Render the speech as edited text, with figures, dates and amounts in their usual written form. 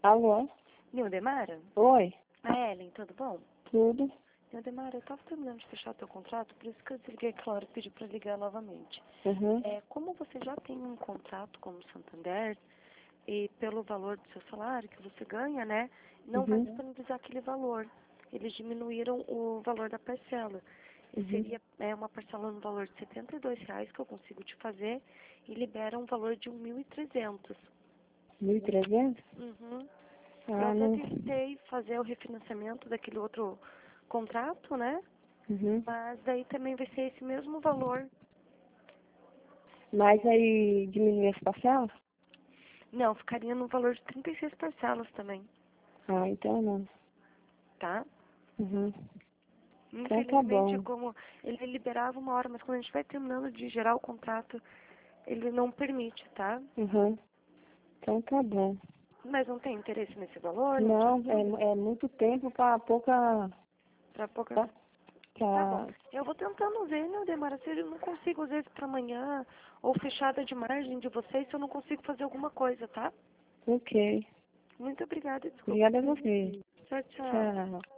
Alô? Nildemara? Oi? A Ellen, tudo bom? Tudo? Nildemara, eu tava terminando de fechar o teu contrato, por isso que eu desliguei aquela hora e pedi pra ligar novamente. Uhum. Como você já tem um contrato com o Santander, e pelo valor do seu salário que você ganha, né, não vai Uhum. disponibilizar aquele valor. Eles diminuíram o valor da parcela. E Uhum. seria uma parcela no valor de R$ 72 que eu consigo te fazer e libera um valor de 1.300. 1.300? Uhum. Eu Ah, até não. tentei fazer o refinanciamento daquele outro contrato, né? Uhum. Mas daí também vai ser esse mesmo valor. Mas aí diminui as parcelas? Não, ficaria no valor de 36 parcelas também, Ah, então não. tá? Uhum. Então tá Infelizmente, bom. como ele liberava uma hora, mas quando a gente vai terminando de gerar o contrato, ele não permite, tá? Uhum. Então tá bom. Mas não tem interesse nesse valor, não te Não, ajuda? é muito tempo pra pouca... Pra pouca... Pra... Tá bom. pra... Eu vou tentando ver, né, Demara, se eu não consigo, às vezes, pra amanhã, ou fechada de margem de vocês, se eu não consigo fazer alguma coisa, tá? Ok. Muito obrigada, desculpa. Obrigada a você. Tchau, tchau. Tchau.